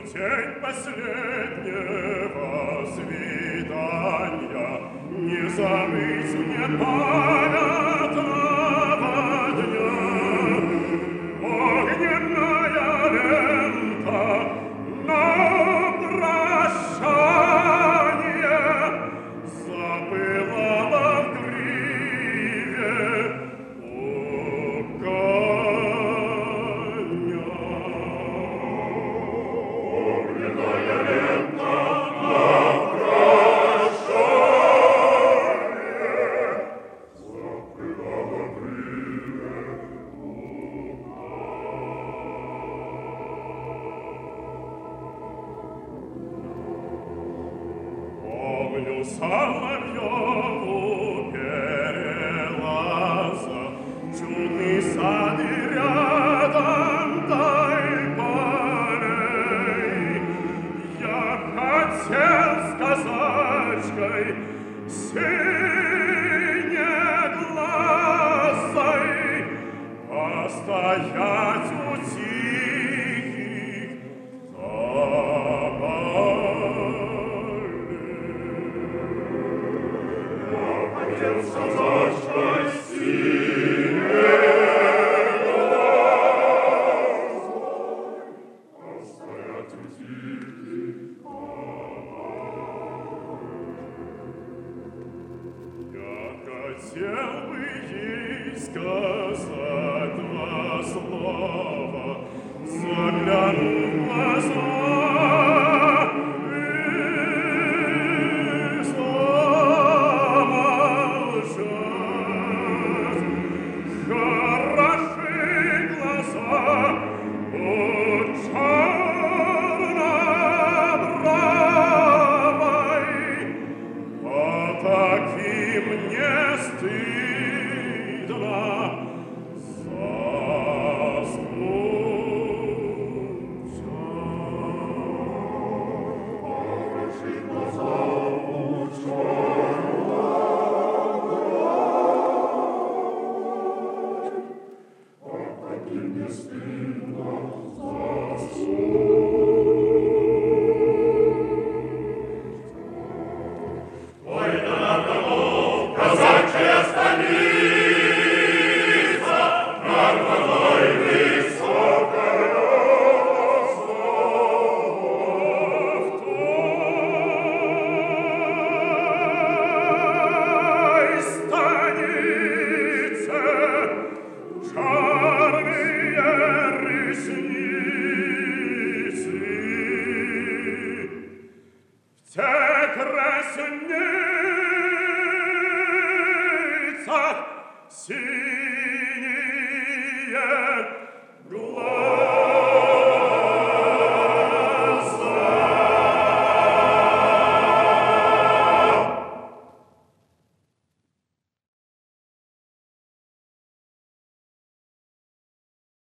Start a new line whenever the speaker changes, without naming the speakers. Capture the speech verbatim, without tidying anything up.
день последнего свидания не забыть мне памятного дня. Огненная лента на прощание запылала в гриве у коня. Огненная лента на прощание запылала в гриве у Помню Соловьеву перелаза, чудный сад и рядом даль полей. Я хотел с казачкой синеглазой постоять у тихих тополей. Хотел сказать, что синеглазой постоять у тихих тополей. Я хотел бы ей сказать два слова, заглянув в глаза. Charlie,